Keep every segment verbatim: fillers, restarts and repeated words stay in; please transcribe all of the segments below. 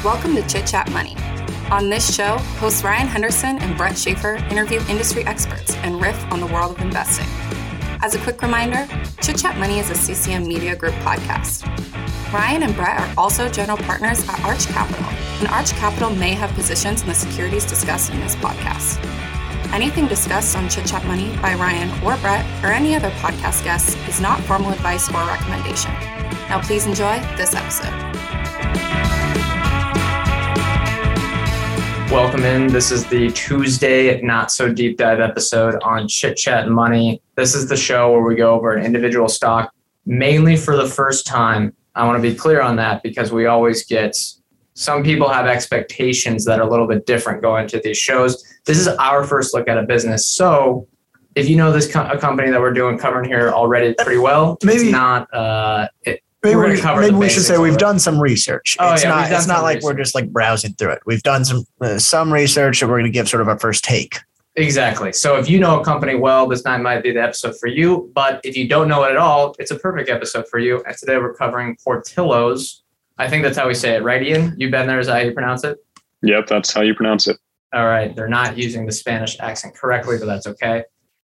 Welcome to Chit Chat Money. On this show, hosts Ryan Henderson and Brett Schaefer interview industry experts and riff on the world of investing. As a quick reminder, Chit Chat Money is a C C M Media Group podcast. Ryan and Brett are also general partners at Arch Capital, and Arch Capital may have positions in the securities discussed in this podcast. Anything discussed on Chit Chat Money by Ryan or Brett or any other podcast guests is not formal advice or recommendation. Now please enjoy this episode. Welcome in. This is the Tuesday Not So Deep Dive episode on Chit Chat Money. This is the show where we go over an individual stock, mainly for the first time. I want to be clear on that because we always get, some people have expectations that are a little bit different going to these shows. This is our first look at a business. So if you know this co- a company that we're doing covering here already pretty well, maybe it's not, uh, it, Maybe, we, maybe we should say we've done some research. Oh, it's yeah, not, it's not like research. We're just like browsing through it. We've done some uh, some research and we're going to give sort of our first take. Exactly. So if you know a company well, this night might be the episode for you. But if you don't know it at all, it's a perfect episode for you. And today we're covering Portillo's. I think that's how we say it, right, Ian? You've been there. Is that how you pronounce it? Yep, that's how you pronounce it. All right. They're not using the Spanish accent correctly, but that's okay.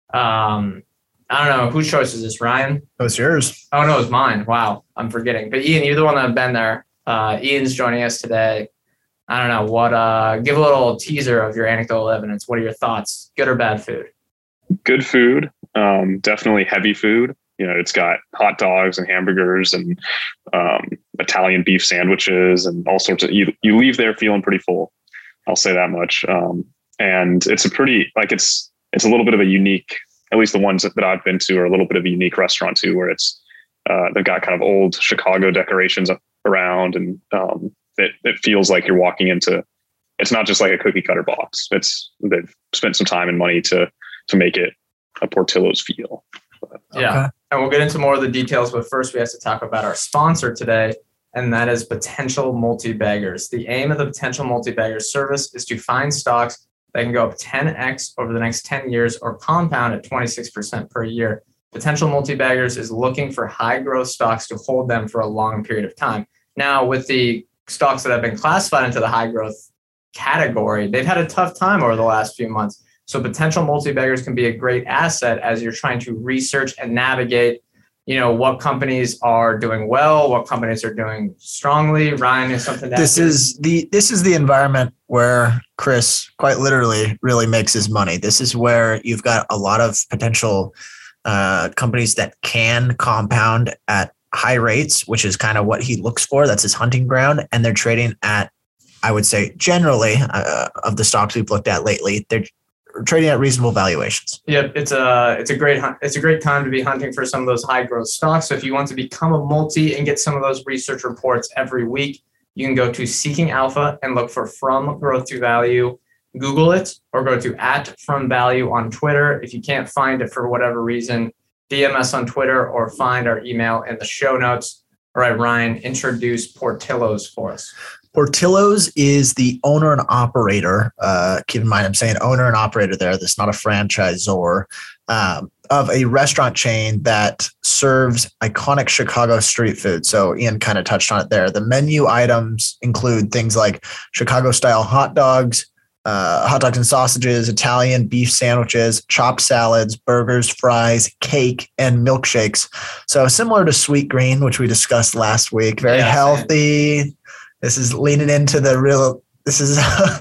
Um, I don't know. Whose choice is this, Ryan? Oh, it's yours. Oh, no, it's mine. Wow. I'm forgetting. But Ian, you're the one that's been there. Uh, Ian's joining us today. I don't know. What? Uh, give a little teaser of your anecdotal evidence. What are your thoughts? Good or bad food? Good food. Um, definitely heavy food. You know, it's got hot dogs and hamburgers and um, Italian beef sandwiches and all sorts of, you, you leave there feeling pretty full. I'll say that much. Um, and it's a pretty, like it's, it's a little bit of a unique, at least the ones that I've been to are a little bit of a unique restaurant too, where it's, uh, they've got kind of old Chicago decorations around and um, it, it feels like you're walking into, it's not just like a cookie cutter box. It's, they've spent some time and money to, to make it a Portillo's feel. But, yeah. Okay. And we'll get into more of the details, but first we have to talk about our sponsor today, and that is Potential Multi-Baggers. The aim of the Potential Multi-Baggers service is to find stocks that can go up ten x over the next ten years or compound at twenty-six percent per year. Potential Multi-Baggers is looking for high growth stocks to hold them for a long period of time. Now, with the stocks that have been classified into the high growth category, they've had a tough time over the last few months. So Potential Multi-Baggers can be a great asset as you're trying to research and navigate, you know, what companies are doing well, what companies are doing strongly. Ryan, is something that This is the this is the environment where Chris quite literally really makes his money. This is where you've got a lot of potential uh, companies that can compound at high rates, which is kind of what he looks for. That's his hunting ground. And they're trading at, I would say, generally uh, of the stocks we've looked at lately, they're trading at reasonable valuations. Yep, it's a it's a great it's a great time to be hunting for some of those high growth stocks. So if you want to become a multi and get some of those research reports every week, you can go to Seeking Alpha and look for From Growth to Value. Google it or go to at From Value on Twitter. If you can't find it for whatever reason, D M us on Twitter or find our email in the show notes. All right, Ryan, introduce Portillo's for us. Portillo's is the owner and operator. Uh, keep in mind, I'm saying owner and operator there. This is not a franchisor um, of a restaurant chain that serves iconic Chicago street food. So Ian kind of touched on it there. The menu items include things like Chicago-style hot dogs, uh, hot dogs and sausages, Italian beef sandwiches, chopped salads, burgers, fries, cake, and milkshakes. So similar to Sweet Green, which we discussed last week. Very Yeah, healthy. Man. This is leaning into the real, this is,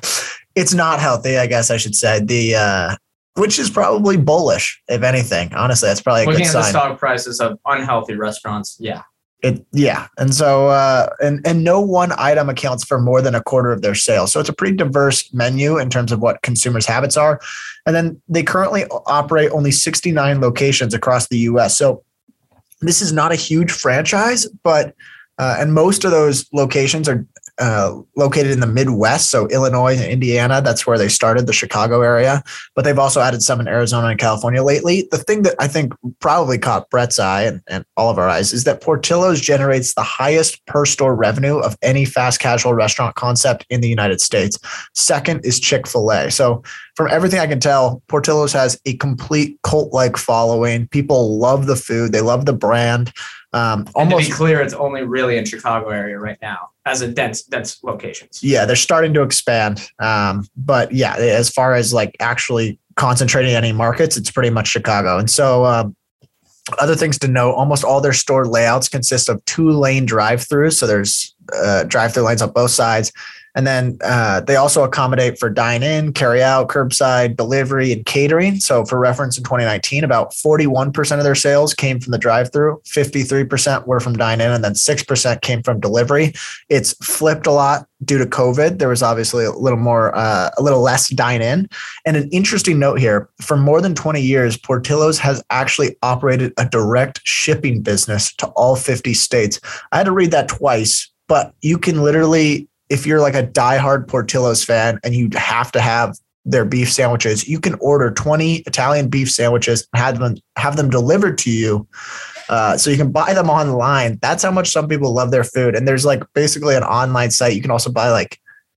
it's not healthy, I guess I should say. The, uh, which is probably bullish, if anything. Honestly, that's probably a Looking good at sign. the stock prices of unhealthy restaurants, yeah. It, yeah. And so, uh, and, and no one item accounts for more than a quarter of their sales. So it's a pretty diverse menu in terms of what consumers' habits are. And then they currently operate only sixty-nine locations across the U S. So this is not a huge franchise, but Uh, and most of those locations are uh, located in the Midwest. So Illinois and Indiana, that's where they started, the Chicago area. But they've also added some in Arizona and California lately. The thing that I think probably caught Brett's eye and, and all of our eyes is that Portillo's generates the highest per store revenue of any fast casual restaurant concept in the United States. Second is Chick-fil-A. So from everything I can tell, Portillo's has a complete cult-like following. People love the food. They love the brand. Um, And almost to be clear, it's only really in Chicago area right now as a dense, dense locations. Yeah, they're starting to expand. Um, but yeah, as far as like actually concentrating in any markets, it's pretty much Chicago. And so um, other things to note, almost all their store layouts consist of two lane drive-throughs. So there's uh, drive-through lanes on both sides. And then uh, they also accommodate for dine-in, carry-out, curbside, delivery, and catering. So for reference, in twenty nineteen, about forty-one percent of their sales came from the drive-through, fifty-three percent were from dine-in, and then six percent came from delivery. It's flipped a lot due to COVID. There was obviously a little more, uh, a little less dine-in. And an interesting note here, for more than twenty years, Portillo's has actually operated a direct shipping business to all fifty states. I had to read that twice, but you can literally, if you're like a diehard Portillo's fan and you have to have their beef sandwiches, you can order twenty Italian beef sandwiches and have them have them delivered to you. Uh, so you can buy them online. That's how much some people love their food. And there's like basically an online site. You can also buy like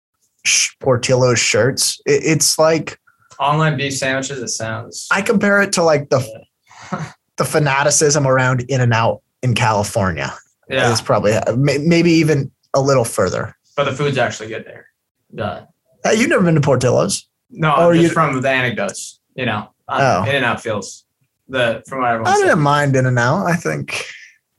sh- Portillo's shirts. It, it's like Online beef sandwiches. It sounds. I compare it to like the the fanaticism around In-N-Out in California. Yeah. It's probably maybe even a little further. But the food's actually good there. Duh. Hey, you've never been to Portillo's? No, Or just you- from the anecdotes. You know, Oh. um, In-N-Out feels the from what everyone I said. didn't mind In-N-Out. I think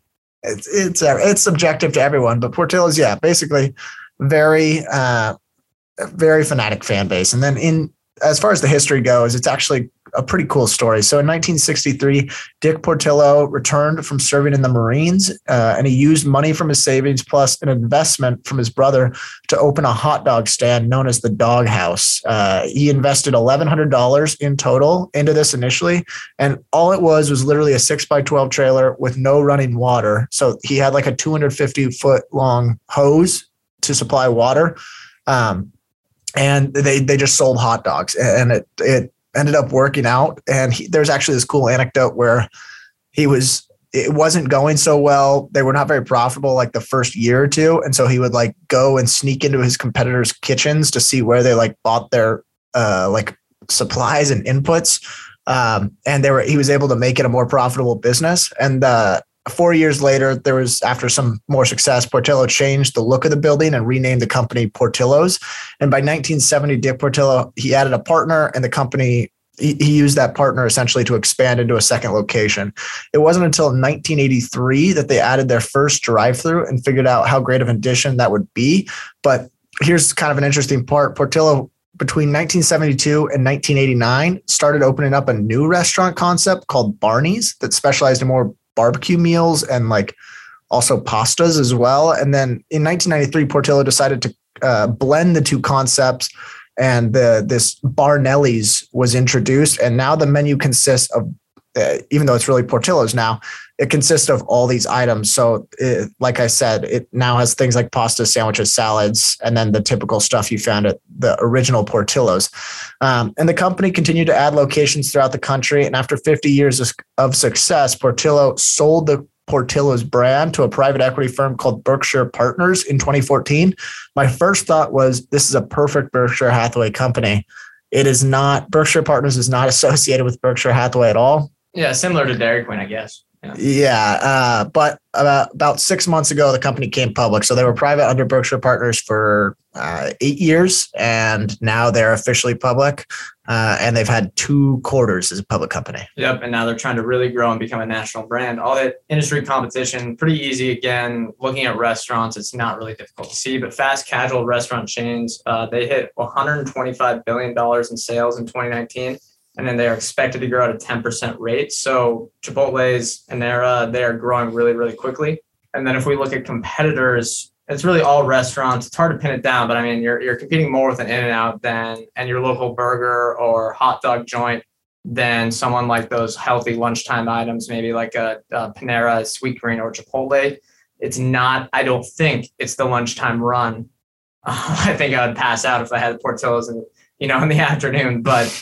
it's it's uh, it's subjective to everyone, but Portillo's, yeah, basically very uh, very fanatic fan base. And then in as far as the history goes, it's actually a pretty cool story. So in nineteen sixty-three, Dick Portillo returned from serving in the Marines, uh, and he used money from his savings plus an investment from his brother to open a hot dog stand known as the Dog House. Uh, he invested eleven hundred dollars in total into this initially, and all it was was literally a six by twelve trailer with no running water. So he had like a two hundred fifty foot long hose to supply water. Um, and they they just sold hot dogs, and it it ended up working out. And he, there's actually this cool anecdote where he was it wasn't going so well. They were not very profitable like the first year or two, and so he would like go and sneak into his competitors' kitchens to see where they like bought their uh, like supplies and inputs. Um, and they were he was able to make it a more profitable business. And uh, Four years later, there was, after some more success, Portillo changed the look of the building and renamed the company Portillo's. And by nineteen seventy, Dick Portillo, he added a partner, and the company, he, he used that partner essentially to expand into a second location. It wasn't until nineteen eighty-three that they added their first drive-through and figured out how great of an addition that would be. But here's kind of an interesting part. Portillo, between nineteen seventy-two and nineteen eighty-nine, started opening up a new restaurant concept called Barney's that specialized in more barbecue meals and like also pastas as well. And then in nineteen ninety-three, Portillo decided to uh, blend the two concepts, and the this Barnelli's was introduced. And now the menu consists of, uh, even though it's really Portillo's now, it consists of all these items. So it, like I said, it now has things like pasta, sandwiches, salads, and then the typical stuff you found at the original Portillo's. Um, and the company continued to add locations throughout the country. And after fifty years of, of success, Portillo sold the Portillo's brand to a private equity firm called Berkshire Partners in twenty fourteen. My first thought was, this is a perfect Berkshire Hathaway company. It is not. Berkshire Partners is not associated with Berkshire Hathaway at all. Yeah, similar to Dairy Queen, I guess. Yeah, yeah uh, but about, about six months ago, the company came public. So they were private under Berkshire Partners for uh, eight years, and now they're officially public. Uh, and they've had two quarters as a public company. Yep, and now they're trying to really grow and become a national brand. All that industry competition, pretty easy. Again, looking at restaurants, it's not really difficult to see, but fast casual restaurant chains, uh, they hit one hundred twenty-five billion dollars in sales in twenty nineteen. And then they are expected to grow at a ten percent rate. So Chipotle's, Panera, they are growing really, really quickly. And then if we look at competitors, it's really all restaurants. It's hard to pin it down, but I mean, you're you're competing more with an In-N-Out than and your local burger or hot dog joint than someone like those healthy lunchtime items, maybe like a, a Panera, Sweetgreen, or Chipotle. It's not. I don't think it's the lunchtime run. Uh, I think I would pass out if I had Portillo's in, you know, in the afternoon. But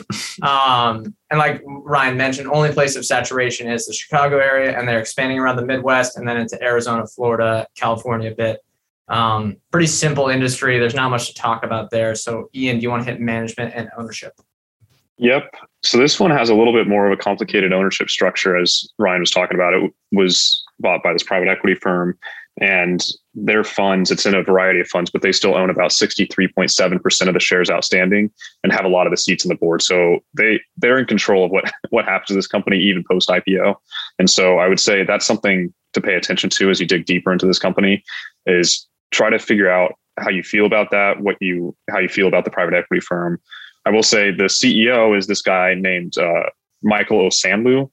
um, and like Ryan mentioned, only place of saturation is the Chicago area, and they're expanding around the Midwest and then into Arizona, Florida, California a bit. Um, pretty simple industry. There's not much to talk about there. So Ian, do you want to hit management and ownership? Yep. So this one has a little bit more of a complicated ownership structure, as Ryan was talking about. It was bought by this private equity firm, and their funds, it's in a variety of funds, but they still own about sixty-three point seven percent of the shares outstanding and have a lot of the seats on the board. So they, they're in control of what, what happens to this company, even post I P O. And so I would say that's something to pay attention to as you dig deeper into this company, is try to figure out how you feel about that, what you, how you feel about the private equity firm. I will say the C E O is this guy named uh, Michael Osanloo.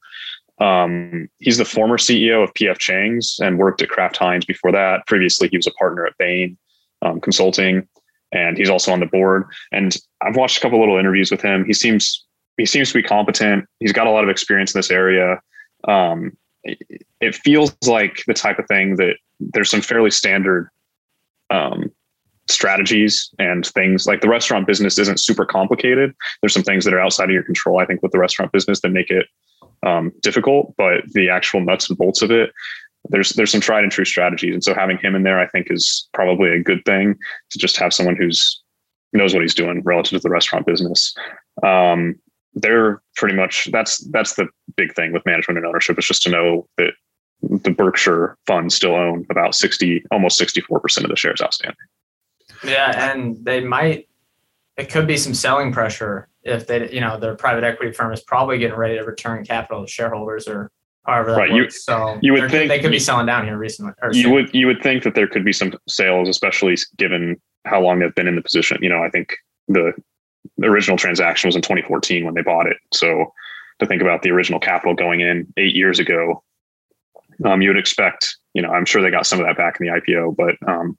Um, he's the former C E O of P F Chang's and worked at Kraft Heinz before that. Previously, he was a partner at Bain um, Consulting, and he's also on the board. And I've watched a couple little interviews with him. He seems he seems to be competent. He's got a lot of experience in this area. Um, it, it feels like the type of thing that there's some fairly standard um, strategies and things. Like the restaurant business isn't super complicated. There's some things that are outside of your control, I think, with the restaurant business that make it um, difficult, but the actual nuts and bolts of it, there's, there's some tried and true strategies. And so having him in there, I think, is probably a good thing, to just have someone who's knows what he's doing relative to the restaurant business. Um, they're pretty much, that's, that's the big thing with management and ownership, is just to know that the Berkshire funds still own about sixty, almost sixty-four percent of the shares outstanding. Yeah. And they might, it could be some selling pressure if they, you know, their private equity firm is probably getting ready to return capital to shareholders, or however that right. works. You, so you would think they could be selling down here recently. Or you soon. would, you would think that there could be some sales, especially given how long they've been in the position. You know, I think the, the original transaction was in twenty fourteen when they bought it. So to think about the original capital going in eight years ago, um, you would expect, you know, I'm sure they got some of that back in the I P O, but um,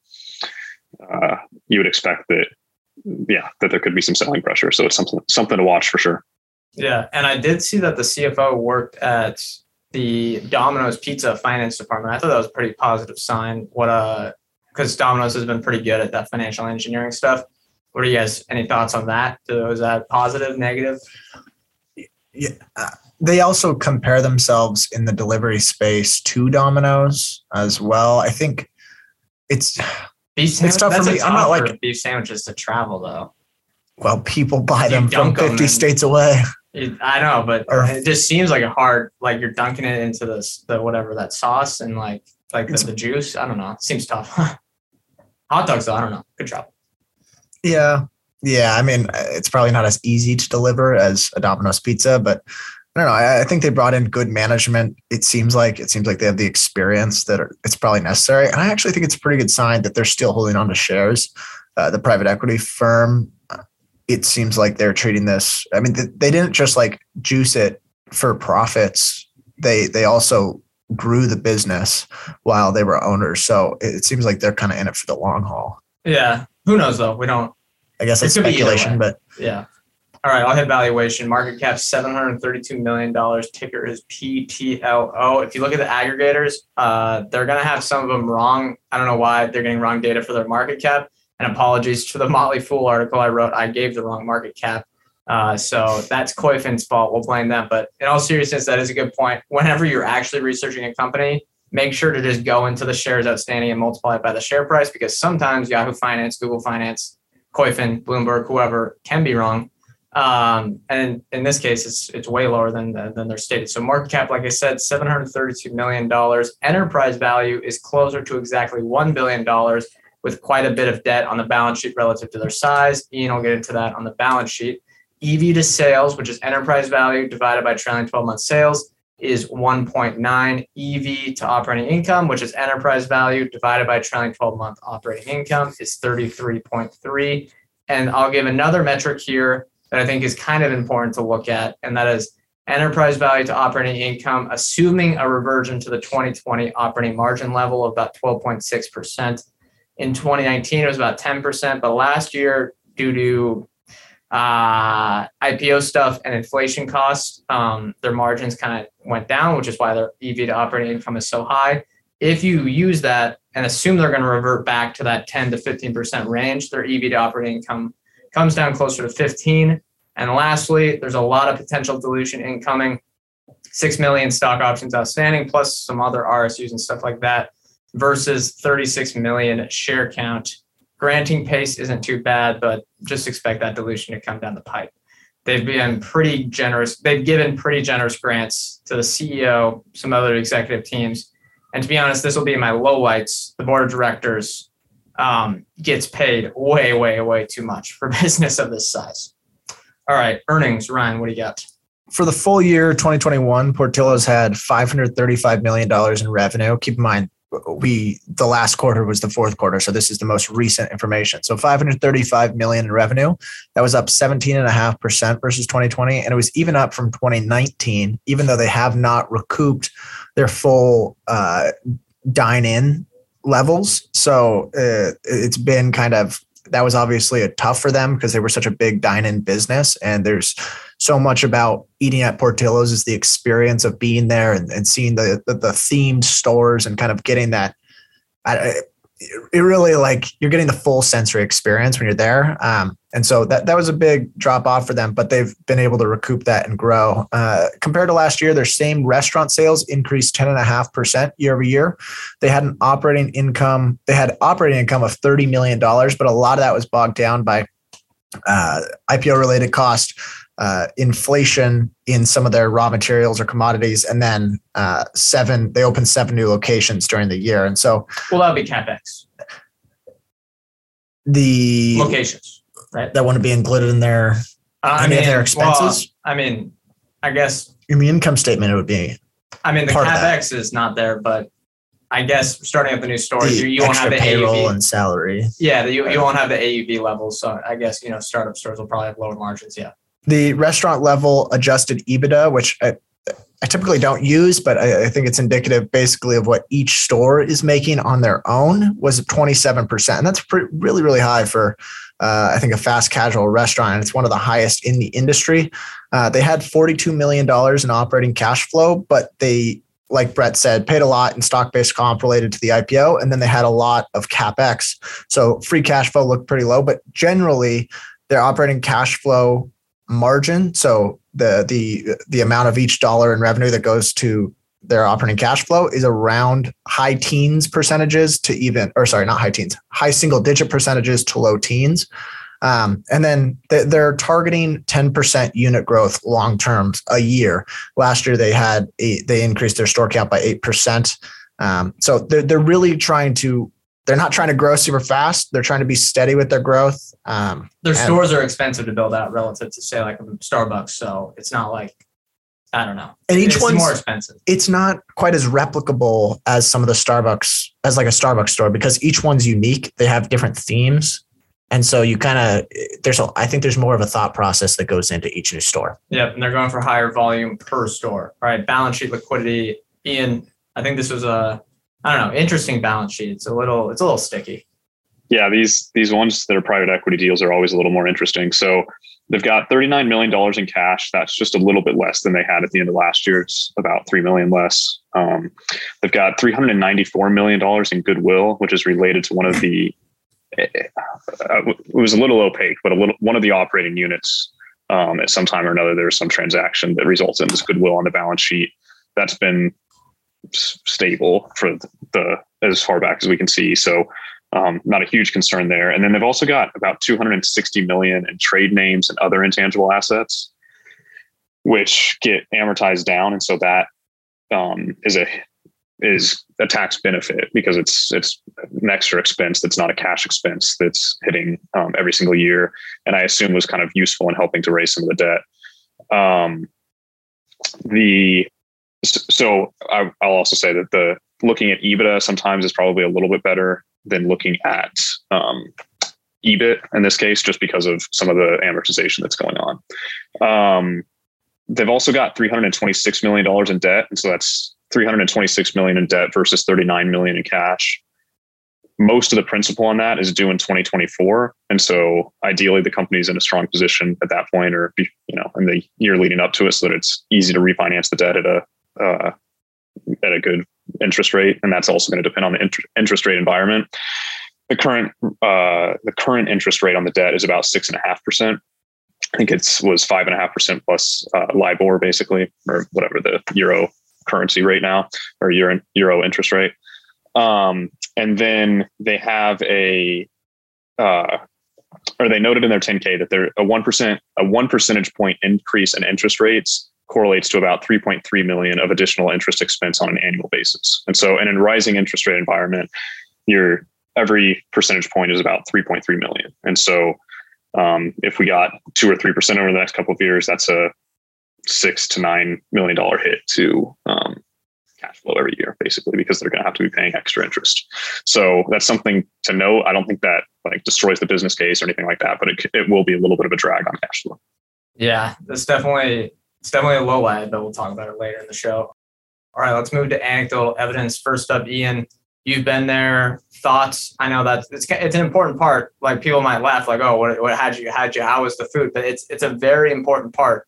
uh, you would expect that, yeah, that there could be some selling pressure. So it's something, something to watch for sure. Yeah. And I did see that the C F O worked at the Domino's Pizza finance department. I thought that was a pretty positive sign. What, uh, because Domino's has been pretty good at that financial engineering stuff. What are you guys, any thoughts on that? Was that positive, negative? Yeah. Uh, they also compare themselves in the delivery space to Domino's as well. I think it's, beef sandwich, it's tough for me. I'm not like beef sandwiches to travel though. Well, people buy You them from dunk 'em fifty and- states away. It, I know, but Or- it just seems like a hard, like you're dunking it into this, the whatever, that sauce and like, like the, It's- the juice. I don't know. It seems tough. Hot dogs though, I don't know. Good travel. Yeah. Yeah. I mean, it's probably not as easy to deliver as a Domino's pizza, but I don't know. I, I think they brought in good management. It seems like it seems like they have the experience that are, it's probably necessary. And I actually think it's a pretty good sign that they're still holding on to shares. Uh, the private equity firm, it seems like they're treating this. I mean, th- they didn't just like juice it for profits. They they also grew the business while they were owners. So it, it seems like they're kind of in it for the long haul. Yeah. Who knows though? We don't. I guess It it's could be either speculation, way. but Yeah. All right. I'll hit valuation. Market cap seven hundred thirty-two million dollars. Ticker is P T L O. If you look at the aggregators, uh, they're going to have some of them wrong. I don't know why they're getting wrong data for their market cap. And apologies to the Motley Fool article I wrote. I gave the wrong market cap. Uh, so that's Koifin's fault. We'll blame them. But in all seriousness, that is a good point. Whenever you're actually researching a company, make sure to just go into the shares outstanding and multiply it by the share price, because sometimes Yahoo Finance, Google Finance, Koifin, Bloomberg, whoever can be wrong. Um, and in this case, it's it's way lower than than they're stated. So market cap, like I said, seven hundred thirty-two million dollars. Enterprise value is closer to exactly one billion dollars, with quite a bit of debt on the balance sheet relative to their size. Ian will get into that on the balance sheet. E V to sales, which is enterprise value divided by trailing twelve month sales, is one point nine. E V to operating income, which is enterprise value divided by trailing twelve month operating income, is thirty-three point three. And I'll give another metric here that I think is kind of important to look at, and that is enterprise value to operating income, assuming a reversion to the twenty twenty operating margin level of about twelve point six percent. In twenty nineteen, it was about ten percent, but last year, due to uh, I P O stuff and inflation costs, um, their margins kind of went down, which is why their E V to operating income is so high. If you use that and assume they're going to revert back to that ten to fifteen percent range, their E V to operating income comes down closer to fifteen. And lastly, there's a lot of potential dilution incoming, six million stock options outstanding, plus some other R S Us and stuff like that, versus thirty-six million share count. Granting pace isn't too bad, but just expect that dilution to come down the pipe. They've been pretty generous. They've given pretty generous grants to the C E O, some other executive teams, And to be honest, this will be my lowlights. The board of directors um, gets paid way, way, way too much for business of this size. All right, earnings, Ryan, what do you got? For the full year twenty twenty-one, Portillo's had five hundred thirty-five million dollars in revenue. Keep in mind, we the last quarter was the fourth quarter, so this is the most recent information. So five hundred thirty-five million dollars in revenue. That was up seventeen point five percent versus twenty twenty, and it was even up from twenty nineteen, even though they have not recouped their full uh, dine-in levels. So uh, it's been kind of, that was obviously a tough for them because they were such a big dine-in business, and there's so much about eating at Portillo's is the experience of being there and, and seeing the, the the themed stores and kind of getting that. I, it really like you're getting the full sensory experience when you're there, um, and so that that was a big drop off for them. But they've been able to recoup that and grow. Uh, compared to last year, their same restaurant sales increased ten and a half percent year over year. They had an operating income. They had operating income of thirty million dollars, but a lot of that was bogged down by uh, I P O related cost. Uh, inflation in some of their raw materials or commodities, and then uh, seven. They opened seven new locations during the year, and so well, that would be CapEx. The locations, right? That wouldn't be included in their uh, any I mean, of their expenses. Well, I mean, I guess in the income statement it would be. I mean, the CapEx is not there, but I guess starting up the new stores, the you, you won't have the payroll A U V and salary. Yeah, you you won't have the A U V levels, so I guess you know startup stores will probably have lower margins. Yeah. The restaurant level adjusted EBITDA, which I, I typically don't use, but I, I think it's indicative basically of what each store is making on their own, was twenty-seven percent. And that's pretty, really, really high for, uh, I think, a fast casual restaurant. And it's one of the highest in the industry. Uh, they had forty-two million dollars in operating cash flow, but they, like Brett said, paid a lot in stock-based comp related to the I P O. And then they had a lot of CapEx. So free cash flow looked pretty low, but generally their operating cash flow margin, so the the the amount of each dollar in revenue that goes to their operating cash flow, is around high teens percentages to even, or sorry, not high teens, high single digit percentages to low teens. Um, and then they're targeting ten percent unit growth long term a year. Last year they had a, they increased their store count by eight percent. Um, so they're they're really trying to. They're not trying to grow super fast. They're trying to be steady with their growth. Um, their stores are expensive to build out relative to, say, like a Starbucks. So it's not like, I don't know. And each it's one's more expensive. It's not quite as replicable as some of the Starbucks, as like a Starbucks store, because each one's unique. They have different themes. And so you kind of, there's a, I think there's more of a thought process that goes into each new store. Yep. And they're going for higher volume per store. All right. Balance sheet liquidity. Ian, I think this was a, I don't know, interesting balance sheet. It's a little, it's a little sticky. Yeah, these these ones that are private equity deals are always a little more interesting. So they've got thirty-nine million dollars in cash. That's just a little bit less than they had at the end of last year. It's about three million dollars less. Um, they've got three hundred ninety-four million dollars in goodwill, which is related to one of the, uh, it was a little opaque, but a little one of the operating units. Um, at some time or another, there was some transaction that results in this goodwill on the balance sheet. That's been stable for the as far back as we can see. So um, not a huge concern there. And then they've also got about two hundred sixty million in trade names and other intangible assets, which get amortized down. And so that um, is a is a tax benefit because it's it's an extra expense that's not a cash expense that's hitting um, every single year. And I assume was kind of useful in helping to raise some of the debt. Um, the So I, I'll also say that the looking at EBITDA sometimes is probably a little bit better than looking at um, E B I T in this case, just because of some of the amortization that's going on. Um, they've also got three hundred twenty-six million dollars in debt. And so that's three hundred twenty-six million dollars in debt versus thirty-nine million dollars in cash. Most of the principal on that is due in twenty twenty-four. And so ideally the company's in a strong position at that point, or, you know, in the year leading up to it, so that it's easy to refinance the debt at a, uh, at a good interest rate. And that's also going to depend on the int- interest rate environment. The current, uh, the current interest rate on the debt is about six and a half percent. I think it's was five and a half percent plus uh, LIBOR basically, or whatever the euro currency rate now, or euro, euro interest rate. Um, and then they have a, uh, or they noted in their ten K that they're a one percent, a one percentage point increase in interest rates correlates to about three point three million of additional interest expense on an annual basis. And so in a rising interest rate environment, your every percentage point is about three point three million. And so um, if we got two or three percent over the next couple of years, that's a six to nine million dollar hit to um, cash flow every year, basically, because they're going to have to be paying extra interest. So that's something to note. I don't think that like destroys the business case or anything like that, but it it will be a little bit of a drag on cash flow. Yeah, that's definitely it's definitely a low light, but we'll talk about it later in the show. All right, let's move to anecdotal evidence. First up, Ian, you've been there. Thoughts? I know that it's it's an important part. Like people might laugh, like, "Oh, what what had you had you? How was the food?" But it's it's a very important part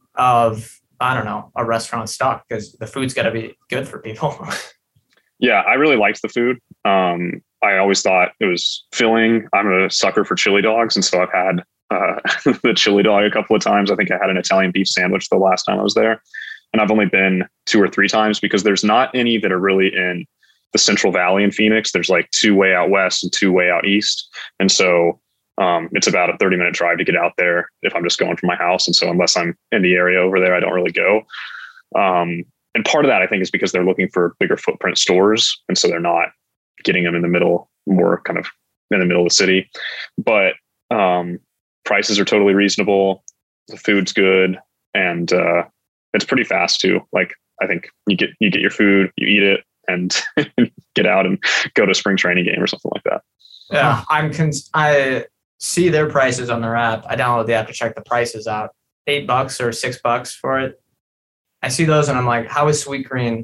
of I don't know a restaurant stock because the food's got to be good for people. Yeah, I really liked the food. Um, I always thought it was filling. I'm a sucker for chili dogs, and so I've had uh, the chili dog a couple of times. I think I had an Italian beef sandwich the last time I was there, and I've only been two or three times because there's not any that are really in the Central Valley in Phoenix. There's like two way out west and two way out east, and so um, it's about a thirty minute drive to get out there if I'm just going from my house. And so unless I'm in the area over there, I don't really go. Um, and part of that I think is because they're looking for bigger footprint stores, and so they're not getting them in the middle, more kind of in the middle of the city. But um, prices are totally reasonable. The food's good, and uh, it's pretty fast too. Like I think you get you get your food, you eat it, and get out and go to a spring training game or something like that. Yeah, I'm. Cons- I see their prices on their app. I download the app to check the prices out. Eight bucks or six bucks for it. I see those and I'm like, how is Sweetgreen?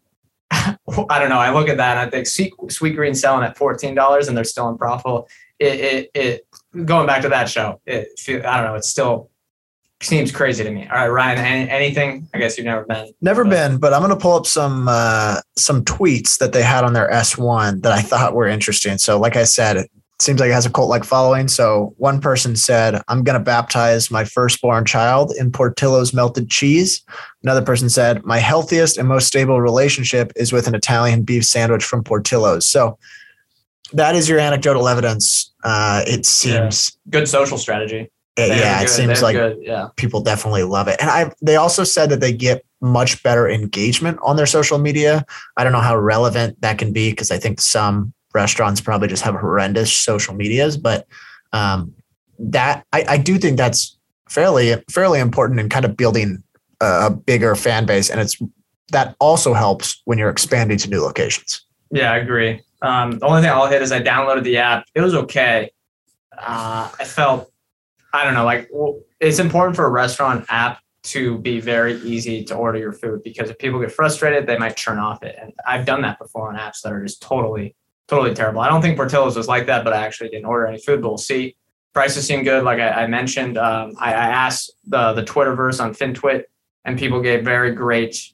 I don't know. I look at that and I think Sweetgreen selling at fourteen dollars and they're still in profitable. It, it, it. Going back to that show, it. I don't know. It still seems crazy to me. All right, Ryan. Any, anything? I guess you've never been. Never but. been, but I'm going to pull up some uh, some tweets that they had on their S one that I thought were interesting. So, like I said, it seems like it has a cult-like following. So, one person said, "I'm going to baptize my firstborn child in Portillo's melted cheese." Another person said, "My healthiest and most stable relationship is with an Italian beef sandwich from Portillo's." So, that is your anecdotal evidence. Uh, it seems yeah. Good social strategy. They yeah, it seems like good. Yeah. People definitely love it. And I, they also said that they get much better engagement on their social media. I don't know how relevant that can be because I think some restaurants probably just have horrendous social medias, but um, that I, I do think that's fairly, fairly important in kind of building a, a bigger fan base. And it's that also helps when you're expanding to new locations. Yeah, I agree. Um, the only thing I'll hit is I downloaded the app. It was okay. Uh, I felt, I don't know, like it's important for a restaurant app to be very easy to order your food because if people get frustrated, they might turn off it. And I've done that before on apps that are just totally, totally terrible. I don't think Portillo's was like that, but I actually didn't order any food, but we'll see. Prices seem good. Like I, I mentioned, um, I, I asked the, the Twitterverse on FinTwit and people gave very great,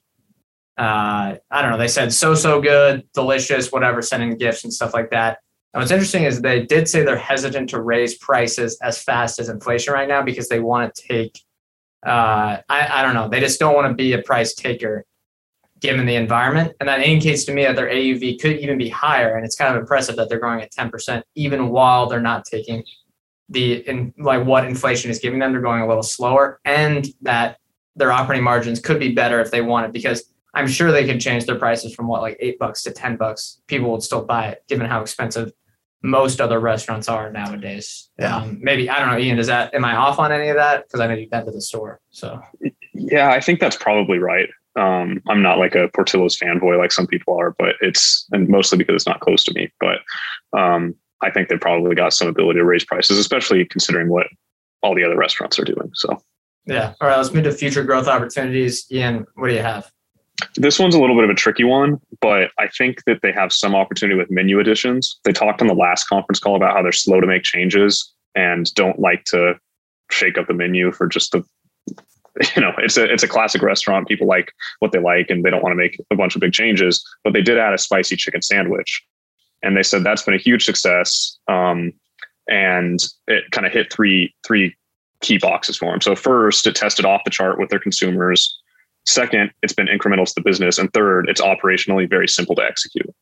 uh, I don't know, they said so, so good, delicious, whatever, sending gifts and stuff like that. And what's interesting is they did say they're hesitant to raise prices as fast as inflation right now because they want to take, uh, I, I don't know, they just don't want to be a price taker given the environment. And that indicates to me that their A U V could even be higher. And it's kind of impressive that they're growing at ten percent even while they're not taking the, in, like what inflation is giving them. They're going a little slower and that their operating margins could be better if they wanted because I'm sure they could change their prices from what, like eight bucks to ten bucks. People would still buy it given how expensive most other restaurants are nowadays. Yeah. Um, maybe, I don't know, Ian, does that, am I off on any of that? Because I know you've been to the store. So yeah, I think that's probably right. Um, I'm not like a Portillo's fanboy like some people are, but it's, and mostly because it's not close to me, but um, I think they probably got some ability to raise prices, especially considering what all the other restaurants are doing. So yeah. All right, let's move to future growth opportunities. Ian, what do you have? This one's a little bit of a tricky one, but I think that they have some opportunity with menu additions. They talked on the last conference call about how they're slow to make changes and don't like to shake up the menu for just the, you know, it's a, it's a classic restaurant. People like what they like and they don't want to make a bunch of big changes, but they did add a spicy chicken sandwich. And they said that's been a huge success. Um, and it kind of hit three, three key boxes for them. So first, it tested off the chart with their consumers. Second, it's been incremental to the business. And third, it's operationally very simple to execute.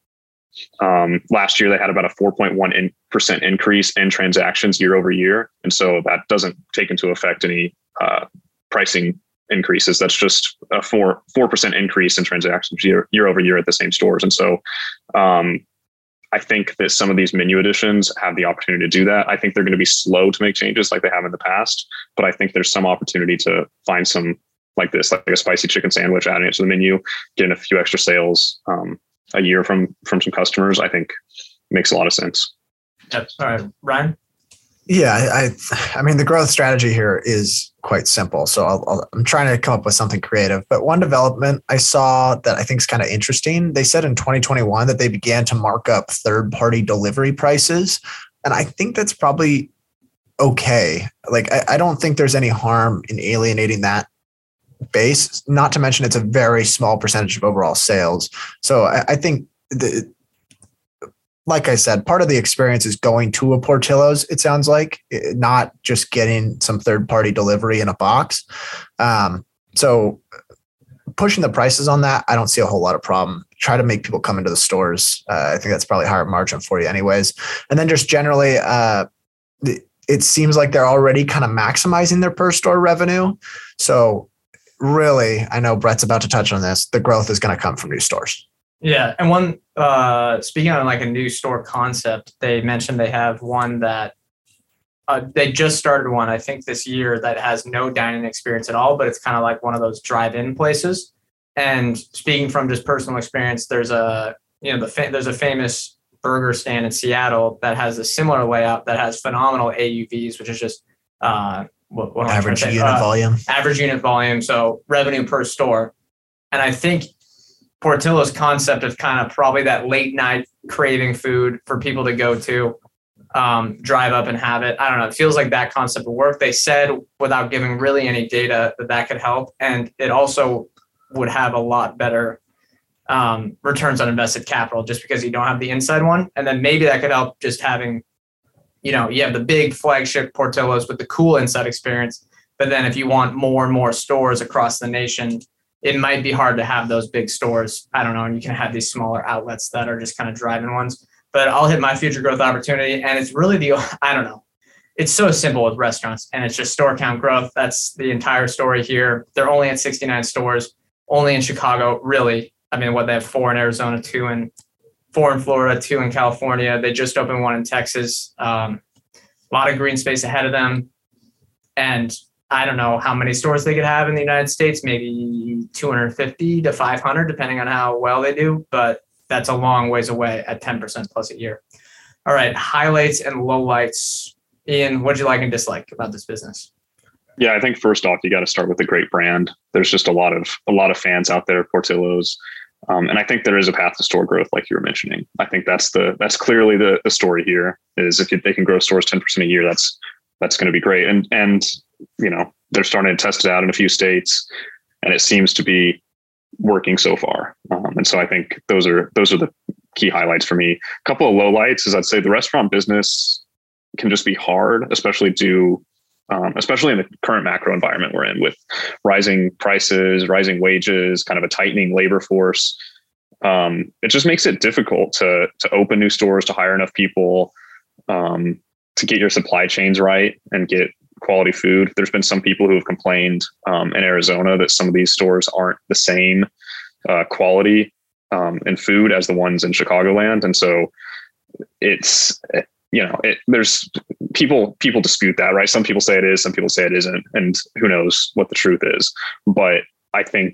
Um, last year, they had about a four point one percent increase in transactions year over year. And so that doesn't take into effect any uh, pricing increases. That's just a four four percent increase in transactions year year over year at the same stores. And so um, I think that some of these menu additions have the opportunity to do that. I think they're going to be slow to make changes like they have in the past, but I think there's some opportunity to find some like this, like a spicy chicken sandwich, adding it to the menu, getting a few extra sales um, a year from from some customers. I think makes a lot of sense. Yep. All right, Ryan. Yeah, I, I mean, the growth strategy here is quite simple. So I'll, I'll, I'm trying to come up with something creative. But one development I saw that I think is kind of interesting. They said in twenty twenty-one that they began to mark up third-party delivery prices, and I think that's probably okay. Like, I, I don't think there's any harm in alienating that base. Not to mention, it's a very small percentage of overall sales. So I, I think the. Like I said, part of the experience is going to a Portillo's, it sounds like, not just getting some third-party delivery in a box. Um, so pushing the prices on that, I don't see a whole lot of problem. Try to make people come into the stores. Uh, I think that's probably higher margin for you anyways. And then just generally, uh, it seems like they're already kind of maximizing their per store revenue. So really, I know Brett's about to touch on this, the growth is going to come from new stores. Yeah. And one, uh, speaking on like a new store concept, they mentioned they have one that uh, they just started one, I think this year, that has no dining experience at all, but it's kind of like one of those drive-in places. And speaking from just personal experience, there's a, you know, the fa- there's a famous burger stand in Seattle that has a similar layout that has phenomenal A U Vs, which is just, uh, what, what average unit uh, volume, average unit volume. So revenue per store. And I think Portillo's concept of kind of probably that late night craving food for people to go to, um, drive up and have it. I don't know. It feels like that concept would work. They said, without giving really any data, that that could help. And it also would have a lot better um, returns on invested capital just because you don't have the inside one. And then maybe that could help just having, you know, you have the big flagship Portillo's with the cool inside experience. But then if you want more and more stores across the nation, it might be hard to have those big stores. I don't know. And you can have these smaller outlets that are just kind of driving ones, but I'll hit my future growth opportunity. And it's really the, I don't know. It's so simple with restaurants and it's just store count growth. That's the entire story here. They're only at sixty-nine stores, only in Chicago, really. I mean, what they have four in Arizona, two in four in Florida, two in California. They just opened one in Texas. Um, a lot of green space ahead of them. And I don't know how many stores they could have in the United States, maybe two hundred fifty to five hundred, depending on how well they do. But that's a long ways away at ten percent plus a year. All right. Highlights and lowlights. Ian, what do you like and dislike about this business? Yeah, I think first off, you got to start with a great brand. There's just a lot of a lot of fans out there, Portillo's. Um, and I think there is a path to store growth, like you were mentioning. I think that's the that's clearly the, the story here is if you, they can grow stores ten percent a year, that's that's going to be great. And and you know, they're starting to test it out in a few states and it seems to be working so far. Um, and so I think those are, those are the key highlights for me. A couple of lowlights is I'd say the restaurant business can just be hard, especially due, um, especially in the current macro environment we're in with rising prices, rising wages, kind of a tightening labor force. Um, it just makes it difficult to, to open new stores, to hire enough people, um, to get your supply chains right and get quality food. There's been some people who have complained um, in Arizona that some of these stores aren't the same uh, quality um, in food as the ones in Chicagoland. And so it's, you know, it, there's people, people dispute that, right? Some people say it is, some people say it isn't, and who knows what the truth is. But I think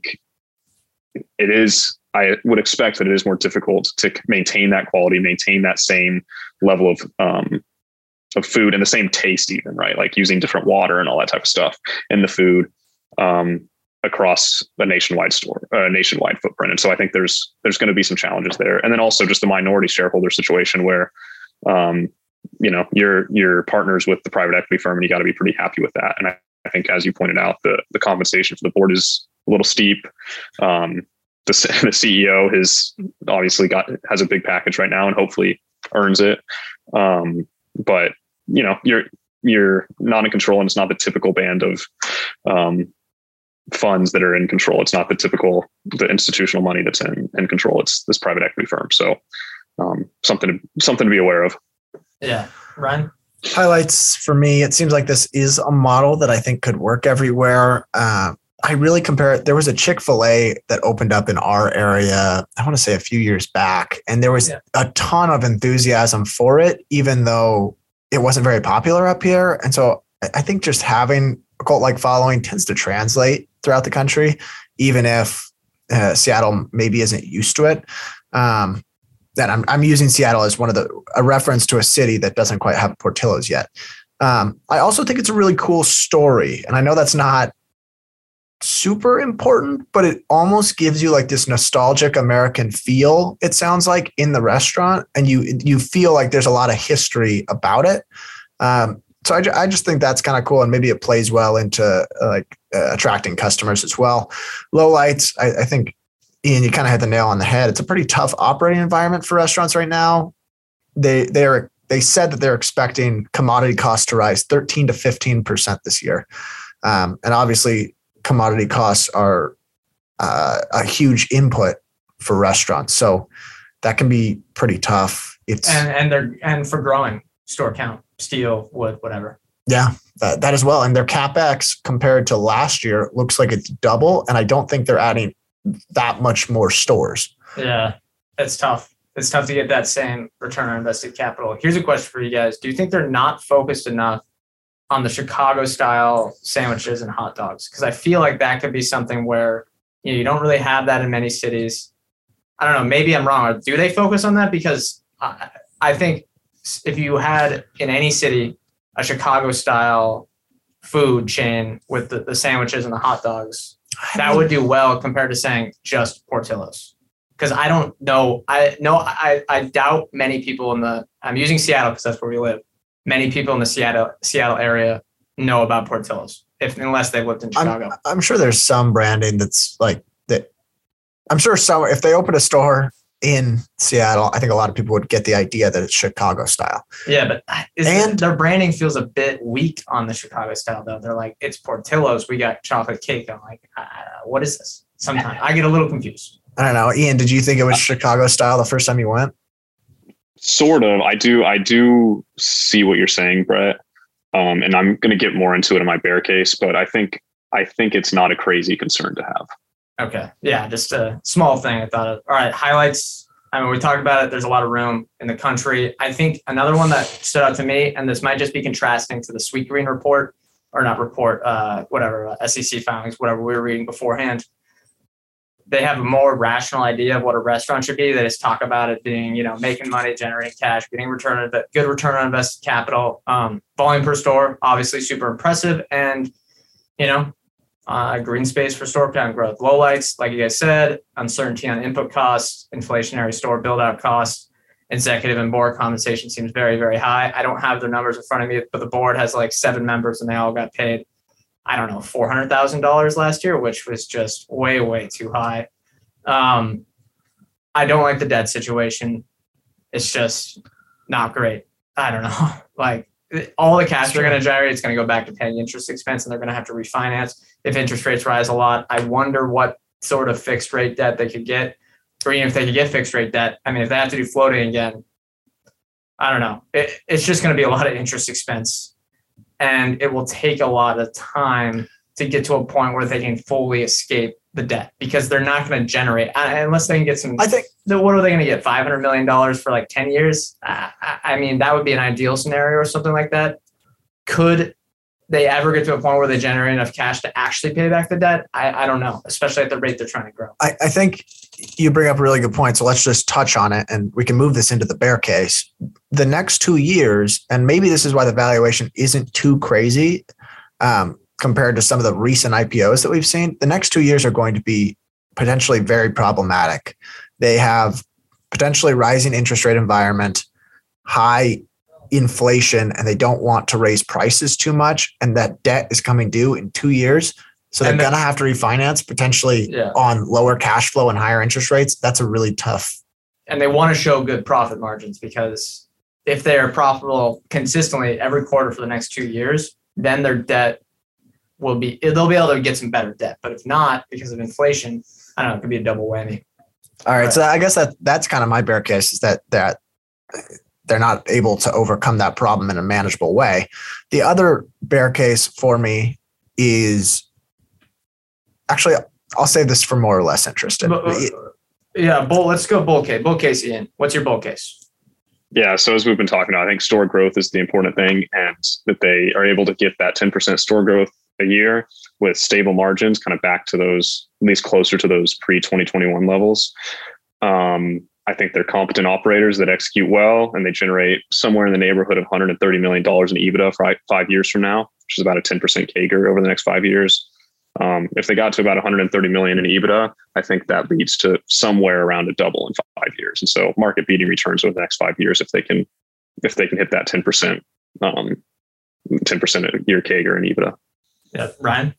it is, I would expect that it is more difficult to maintain that quality, maintain that same level of, um, of food and the same taste even, right? Like using different water and all that type of stuff in the food um, across a nationwide store, a nationwide footprint. And so I think there's, there's going to be some challenges there. And then also just the minority shareholder situation where, um, you know, you're, you're partners with the private equity firm and you got to be pretty happy with that. And I, I think, as you pointed out, the, the compensation for the board is a little steep. Um, the, the C E O has obviously got, has a big package right now and hopefully earns it. Um, But, you know, you're, you're not in control and it's not the typical band of um, funds that are in control. It's not the typical, the institutional money that's in, in control. It's this private equity firm. So um, something, to, something to be aware of. Yeah. Ryan? Highlights for me, it seems like this is a model that I think could work everywhere. Uh, I really compare it. There was a Chick-fil-A that opened up in our area, I want to say a few years back, and there was yeah. a ton of enthusiasm for it, even though it wasn't very popular up here. And so I think just having a cult-like following tends to translate throughout the country, even if uh, Seattle maybe isn't used to it. Um, that I'm, I'm using Seattle as one of the, a reference to a city that doesn't quite have Portillo's yet. Um, I also think it's a really cool story. And I know that's not super important, but it almost gives you like this nostalgic American feel, it sounds like, in the restaurant. And you you feel like there's a lot of history about it. Um, so I, I just think that's kind of cool. And maybe it plays well into uh, like uh, attracting customers as well. Lowlights, I, I think, Ian, you kind of hit the nail on the head. It's a pretty tough operating environment for restaurants right now. They they're they said that they're expecting commodity costs to rise thirteen to fifteen percent this year. Um, and obviously, commodity costs are uh, a huge input for restaurants, so that can be pretty tough. It's and and they're and for growing store count, steel, wood, whatever. Yeah, that, that as well. And their CapEx compared to last year looks like it's double, and I don't think they're adding that much more stores. Yeah, it's tough. It's tough to get that same return on invested capital. Here's a question for you guys: do you think they're not focused enough on the Chicago style sandwiches and hot dogs? Because I feel like that could be something where, you know, you don't really have that in many cities. I don't know, maybe I'm wrong. Do they focus on that? Because I, I think if you had in any city a Chicago style food chain with the, the sandwiches and the hot dogs, that would do well compared to saying just Portillo's. Because I don't know, I know I, I doubt many people in the, I'm using Seattle because that's where we live. Many people in the Seattle Seattle area know about Portillo's, if unless they've lived in Chicago. I'm, I'm sure there's some branding that's like that. I'm sure some, if they open a store in Seattle, I think a lot of people would get the idea that it's Chicago style. Yeah, but and their branding feels a bit weak on the Chicago style, though. They're like, it's Portillo's, we got chocolate cake. I'm like, uh, what is this? Sometimes I get a little confused. I don't know. Ian, did you think it was Chicago style the first time you went? Sort of. I do. I do see what you're saying, Brett. Um, and I'm going to get more into it in my bear case, but I think I think it's not a crazy concern to have. Okay. Yeah, just a small thing I thought of. All right, highlights. I mean, we talked about it. There's a lot of room in the country. I think another one that stood out to me, and this might just be contrasting to the Sweetgreen report, or not report, uh, whatever, uh, S E C filings, whatever we were reading beforehand. They have a more rational idea of what a restaurant should be. They just talk about it being, you know, making money, generating cash, getting return on good return on invested capital, um, volume per store, obviously super impressive, and you know, uh, green space for store count growth. Lowlights, like you guys said, uncertainty on input costs, inflationary store build out costs, executive and board compensation seems very, very high. I don't have their numbers in front of me, but the board has like seven members and they all got paid, I don't know, four hundred thousand dollars last year, which was just way, way too high. Um, I don't like the debt situation. It's just not great. I don't know. Like all the cash they're going to generate is going to go back to paying interest expense, and they're going to have to refinance if interest rates rise a lot. I wonder what sort of fixed rate debt they could get, or even if they could get fixed rate debt. I mean, if they have to do floating again, I don't know. It, it's just going to be a lot of interest expense. And it will take a lot of time to get to a point where they can fully escape the debt, because they're not going to generate, unless they can get some. I think. What are they going to get? five hundred million dollars for like ten years? Uh, I mean, that would be an ideal scenario or something like that. Could they ever get to a point where they generate enough cash to actually pay back the debt? I, I don't know, especially at the rate they're trying to grow. I, I think you bring up a really good point. So let's just touch on it and we can move this into the bear case. The next two years, and maybe this is why the valuation isn't too crazy um, compared to some of the recent I P Os that we've seen, the next two years are going to be potentially very problematic. They have potentially rising interest rate environment, high inflation, and they don't want to raise prices too much. And that debt is coming due in two years. So they're going to have to refinance potentially yeah. on lower cash flow and higher interest rates. That's a really tough. And they want to show good profit margins, because if they're profitable consistently every quarter for the next two years, then their debt will be, they'll be able to get some better debt. But if not, because of inflation, I don't know, it could be a double whammy. All right. But, so I guess that that's kind of my bear case, is that, that they're not able to overcome that problem in a manageable way. The other bear case for me is actually, I'll save this for more or less interested. But, uh, yeah, bull. Let's go bull case. Bull case, Ian. What's your bull case? Yeah, so as we've been talking about, I think store growth is the important thing, and that they are able to get that ten percent store growth a year with stable margins, kind of back to those, at least closer to those pre twenty twenty-one levels. Um, I think they're competent operators that execute well, and they generate somewhere in the neighborhood of one hundred thirty million dollars in EBITDA for five years from now, which is about a ten percent C A G R over the next five years. Um, if they got to about one hundred thirty million in EBITDA, I think that leads to somewhere around a double in five years. And so market beating returns over the next five years if they can, if they can hit that ten percent, um, ten percent a year C A G R in EBITDA. Yeah, Ryan.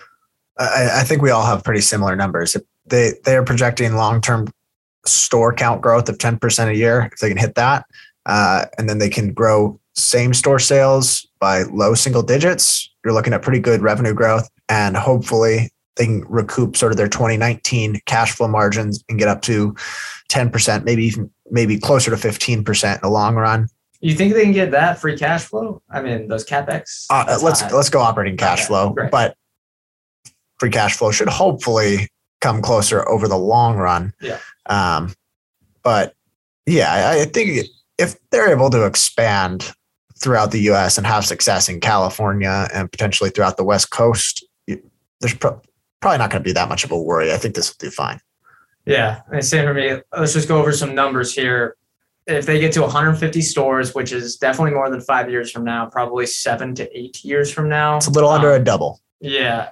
I, I think we all have pretty similar numbers. They they are projecting long term store count growth of ten percent a year. If they can hit that, uh, and then they can grow same store sales by low single digits, you're looking at pretty good revenue growth. And hopefully they can recoup sort of their twenty nineteen cash flow margins and get up to ten percent, maybe even maybe closer to fifteen percent in the long run. You think they can get that free cash flow? I mean, those CapEx. Uh, let's high. let's go operating cash okay, flow, great. But free cash flow should hopefully come closer over the long run. Yeah. Um, but yeah, I, I think if they're able to expand throughout the U S and have success in California and potentially throughout the West Coast, there's pro- probably not going to be that much of a worry. I think this will do fine. Yeah. And same for me. Let's just go over some numbers here. If they get to one hundred fifty stores, which is definitely more than five years from now, probably seven to eight years from now. It's a little um, under a double. Yeah.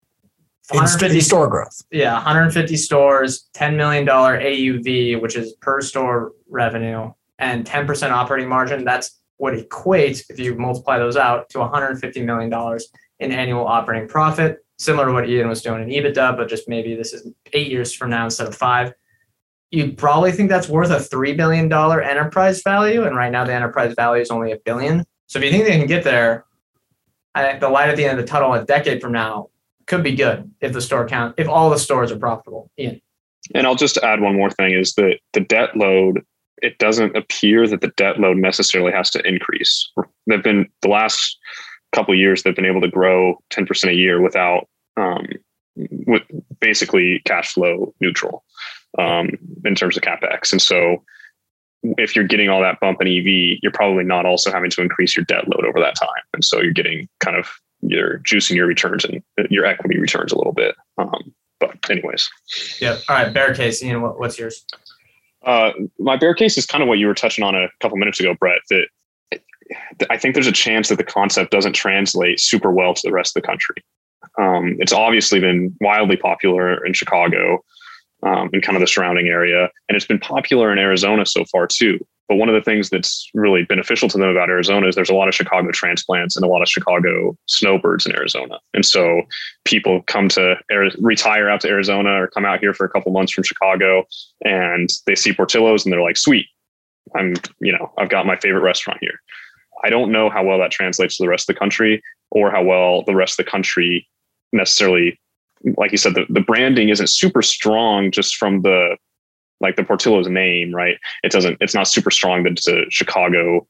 In store growth. Yeah. one hundred fifty stores, ten million dollars A U V, which is per store revenue, and ten percent operating margin. That's what equates, if you multiply those out, to one hundred fifty million dollars in annual operating profit, similar to what Ian was doing in EBITDA, but just maybe this is eight years from now instead of five. You'd probably think that's worth a three billion dollars enterprise value. And right now the enterprise value is only a billion. So if you think they can get there, I think the light at the end of the tunnel a decade from now could be good if the store count, if all the stores are profitable. Ian. And I'll just add one more thing is that the debt load, it doesn't appear that the debt load necessarily has to increase. They've been, the last couple of years, they've been able to grow ten percent a year without, um, with basically cash flow neutral um, in terms of CapEx. And so if you're getting all that bump in E V, you're probably not also having to increase your debt load over that time. And so you're getting kind of, you're juicing your returns and your equity returns a little bit. Um, but anyways. Yeah. All right. Bear case, Ian, what, what's yours? Uh, my bear case is kind of what you were touching on a couple minutes ago, Brett, that I think there's a chance that the concept doesn't translate super well to the rest of the country. Um, it's obviously been wildly popular in Chicago um, and kind of the surrounding area, and it's been popular in Arizona so far too. But one of the things that's really beneficial to them about Arizona is there's a lot of Chicago transplants and a lot of Chicago snowbirds in Arizona. And so people come to retire out to Arizona or come out here for a couple months from Chicago and they see Portillo's and they're like, sweet, I'm, you know, I've got my favorite restaurant here. I don't know how well that translates to the rest of the country or how well the rest of the country necessarily, like you said, the, the branding isn't super strong just from the, like the Portillo's name, right? It doesn't, it's not super strong that it's a Chicago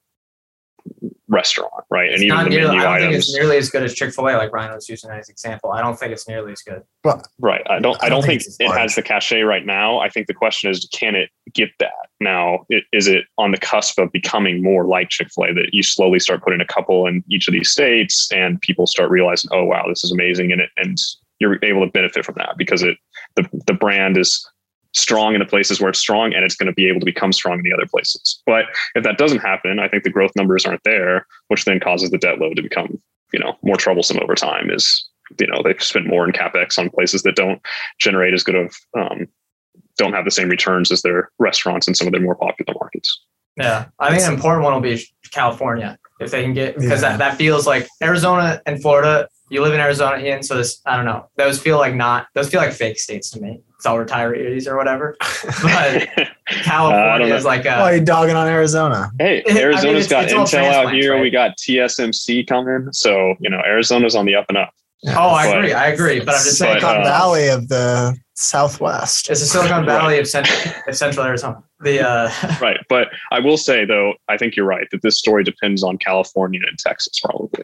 restaurant, right? It's and even the nearly, menu I don't items. think it's nearly as good as Chick-fil-A, like Ryan was using as an example. I don't think it's nearly as good. Well, right. I don't, I don't, I don't think, think it large. has the cachet right now. I think the question is, can it get that? Now, it, is it on the cusp of becoming more like Chick-fil-A, that you slowly start putting a couple in each of these states and people start realizing, oh, wow, this is amazing. And it, and you're able to benefit from that because it, the, the brand is strong in the places where it's strong and it's going to be able to become strong in the other places. But if that doesn't happen, I think the growth numbers aren't there, which then causes the debt load to become, you know, more troublesome over time. Is, you know, they've spent more in CapEx on places that don't generate as good of, um, don't have the same returns as their restaurants in some of their more popular markets. Yeah. I think an important one will be California if they can get, because yeah. that, that feels like Arizona and Florida. You live in Arizona, Ian, so this, I don't know. Those feel like not, those feel like fake states to me. It's all retirees or whatever. But California uh, is like a... Why are you dogging on Arizona? Hey, Arizona's I mean, it's, got it's Intel out here. Right? We got T S M C coming. So, you know, Arizona's on the up and up. Yeah. Oh, I but, agree. I agree. But I'm just saying... Silicon uh, Valley of the Southwest. It's the Silicon Valley of Central, of Central Arizona. The uh... Right. But I will say, though, I think you're right that this story depends on California and Texas, probably.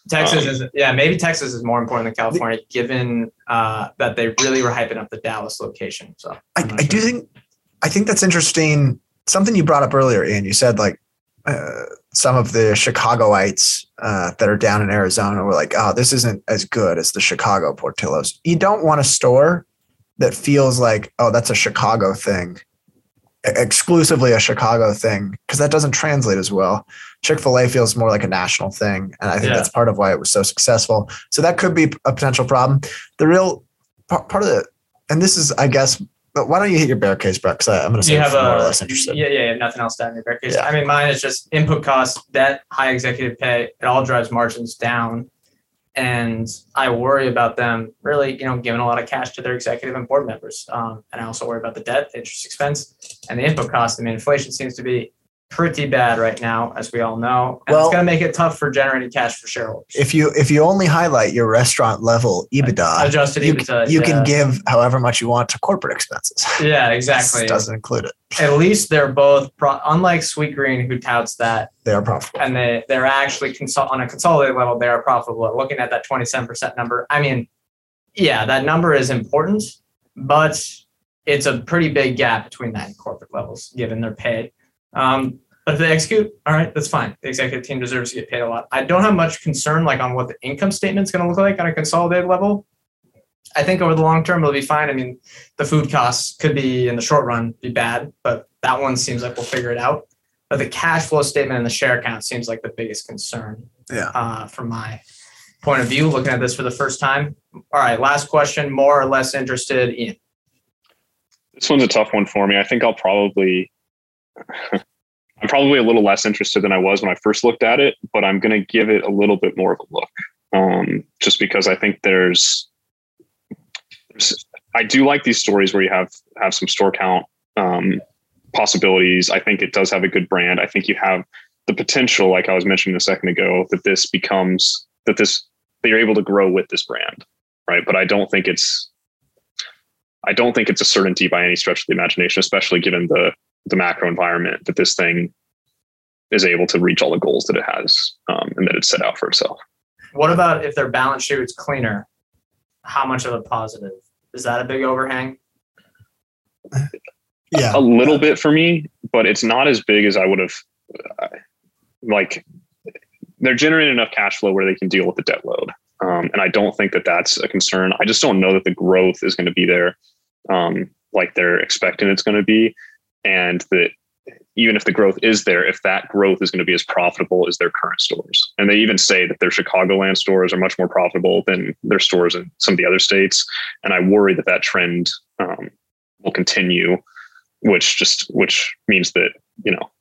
Texas Um, is, yeah, maybe Texas is more important than California, given uh, that they really were hyping up the Dallas location. So I, I'm not I do sure. think I think that's interesting. Something you brought up earlier, Ian. You said like uh, some of the Chicagoites uh, that are down in Arizona were like, "Oh, this isn't as good as the Chicago Portillo's." You don't want a store that feels like, "Oh, that's a Chicago thing." Exclusively a Chicago thing, because that doesn't translate as well. Chick-fil-A feels more like a national thing, and I think Yeah. that's part of why it was so successful. So that could be a potential problem. The real part, part of it, and this is, I guess, but why don't you hit your bear case, Brett? Because I'm going to Do say you have more a or less interested. Yeah, yeah, yeah, nothing else to add in your bear case. Yeah. I mean, mine is just input costs, debt, high executive pay. It all drives margins down, and I worry about them really, you know, giving a lot of cash to their executive and board members. Um, and I also worry about the debt, the interest expense, and the input costs. I mean, inflation seems to be pretty bad right now, as we all know, and Well- it's going to make it tough for generating cash for shareholders. If you if you only highlight your restaurant level EBITDA, Adjusted you, EBITDA, you yeah. can give however much you want to corporate expenses. Yeah, This exactly. doesn't include it. At least they're both, pro- unlike Sweet Green, who touts that, They are profitable. and they they're actually consol- on a consolidated level, they are profitable. Looking at that twenty-seven percent number, I mean, yeah, that number is important, but it's a pretty big gap between that and corporate levels, given their pay. Um, but if they execute, all right, that's fine. The executive team deserves to get paid a lot. I don't have much concern like on what the income statement's going to look like on a consolidated level. I think over the long term, it'll be fine. I mean, the food costs could be in the short run be bad, but that one seems like we'll figure it out. But the cash flow statement and the share count seems like the biggest concern Yeah. uh, from my point of view, looking at this for the first time. All right, last question, more or less interested in. This one's a tough one for me. I think I'll probably, I'm probably a little less interested than I was when I first looked at it, but I'm going to give it a little bit more of a look. Um, just because I think there's, there's, I do like these stories where you have, have some store count um, possibilities. I think it does have a good brand. I think you have the potential, like I was mentioning a second ago, that this becomes, that this, that you're able to grow with this brand, right? But I don't think it's, I don't think it's a certainty by any stretch of the imagination, especially given the the macro environment, that this thing is able to reach all the goals that it has um, and that it's set out for itself. What about if their balance sheet was cleaner? How much of a positive? Is that a big overhang? Yeah. A little bit for me, but it's not as big as I would have. Uh, like, they're generating enough cash flow where they can deal with the debt load. Um, and I don't think that that's a concern. I just don't know that the growth is going to be there um, like they're expecting it's going to be. And that even if the growth is there, if that growth is going to be as profitable as their current stores. And they even say that their Chicagoland stores are much more profitable than their stores in some of the other states. And I worry that that trend um, will continue, which just, which means that, you know,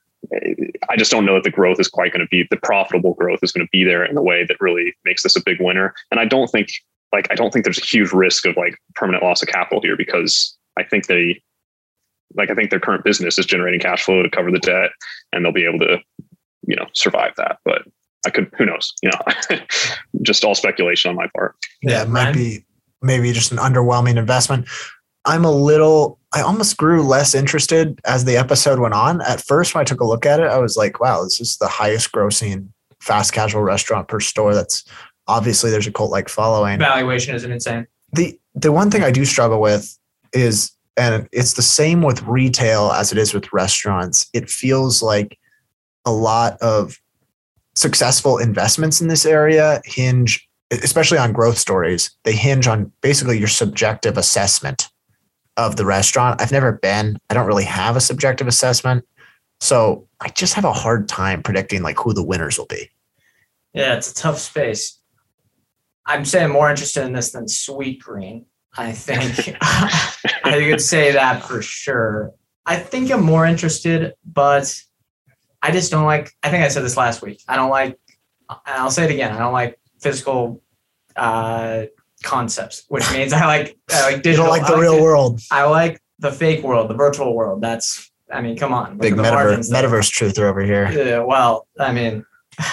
I just don't know that the growth is quite going to be, the profitable growth is going to be there in the way that really makes this a big winner. And I don't think, like, I don't think there's a huge risk of like permanent loss of capital here, because I think they, like, I think their current business is generating cash flow to cover the debt, and they'll be able to, you know, survive that. But I could, who knows, you know, just all speculation on my part. Yeah, it might Ryan? be maybe just an underwhelming investment. I'm a little, I almost grew less interested as the episode went on. At first, when I took a look at it, I was like, wow, this is the highest grossing fast casual restaurant per store. That's obviously there's a cult like following. Valuation isn't insane. The, the one thing I do struggle with is, and it's the same with retail as it is with restaurants, it feels like a lot of successful investments in this area hinge, especially on growth stories, they hinge on basically your subjective assessment of the restaurant. I've never been, I don't really have a subjective assessment. So I just have a hard time predicting like who the winners will be. Yeah, it's a tough space. I'm saying more interested in this than Sweet Green. I think I could say that for sure. I think I'm more interested, but I just don't like, I think I said this last week. I don't like, and I'll say it again. I don't like physical uh, concepts, which means I like, I like You digital. don't like I the real di- world. I like the fake world, the virtual world. That's, I mean, come on. look Big at the metaverse, margins there. metaverse truther over here. Yeah, well, I mean,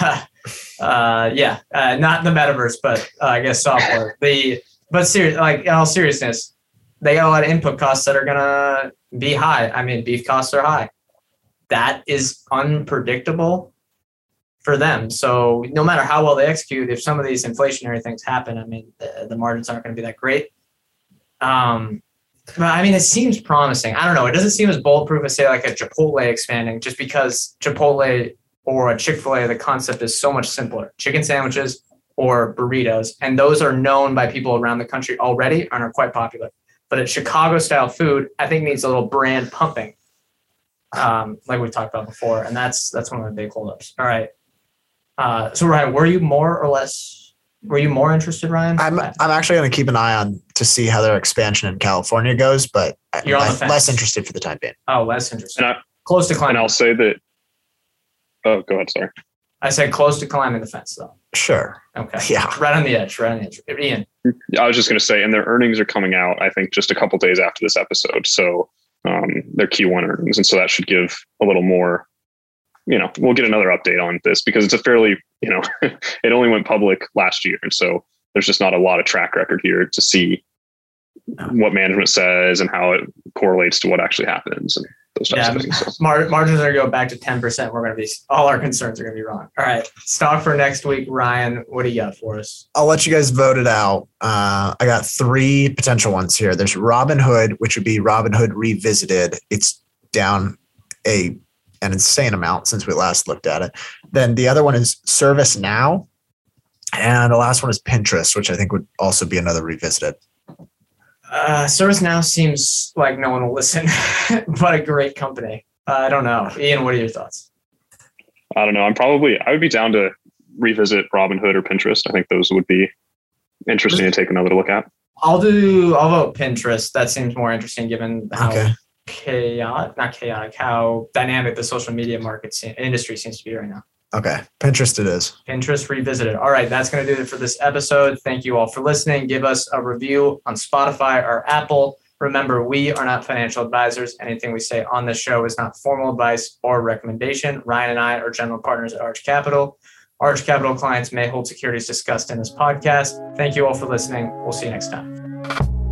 uh, yeah, uh, not the metaverse, but uh, I guess software. The but serious, like in all seriousness, they got a lot of input costs that are gonna be high. I mean, beef costs are high. That is unpredictable. for them. So no matter how well they execute, if some of these inflationary things happen, I mean, the, the margins aren't going to be that great. Um, but I mean, it seems promising. I don't know. It doesn't seem as bulletproof as say like a Chipotle expanding, just because Chipotle or a Chick-fil-A, the concept is so much simpler. Chicken sandwiches or burritos, and those are known by people around the country already and are quite popular. But a Chicago-style food, I think, needs a little brand pumping, um, like we talked about before, and that's that's one of the big holdups. All right. Uh, so Ryan, were you more or less? Were you more interested, Ryan? I'm I'm actually going to keep an eye on to see how their expansion in California goes, but You're on I'm the fence. less interested for the time being. Oh, less interested. And I, Close to and climbing. I'll say that. Oh, go ahead. Sorry. I said close to climbing the fence, though. Sure. Okay. Yeah. Right on the edge. Right on the edge. Ian. I was just going to say, and their earnings are coming out, I think, just a couple days after this episode. So um, their Q one earnings. And so that should give a little more, you know, we'll get another update on this because it's a fairly, you know, it only went public last year. And so there's just not a lot of track record here to see what management says and how it correlates to what actually happens and those types Yeah, of things. So. Mar- margins are going to go back to ten percent. We're going to be, all our concerns are going to be wrong. All right. Stock for next week. Ryan, what do you got for us? I'll let you guys vote it out. Uh, I got three potential ones here. There's Robinhood, which would be Robinhood Revisited. It's down a an insane amount since we last looked at it. Then the other one is ServiceNow. And the last one is Pinterest, which I think would also be another revisited. Uh, ServiceNow seems like no one will listen, but a great company. Uh, I don't know. Ian, what are your thoughts? I don't know. I'm probably, I would be down to revisit Robinhood or Pinterest. I think those would be interesting to take another look at. I'll do, I'll vote Pinterest. That seems more interesting given how Okay. chaotic, not chaotic, how dynamic the social media market se- industry seems to be right now. Okay. Pinterest it is. Pinterest Revisited. All right, that's going to do it for this episode. Thank you all for listening. Give us a review on Spotify or Apple. Remember, we are not financial advisors. Anything we say on this show is not formal advice or recommendation. Ryan and I are general partners at Arch Capital. Arch Capital clients may hold securities discussed in this podcast. Thank you all for listening. We'll see you next time.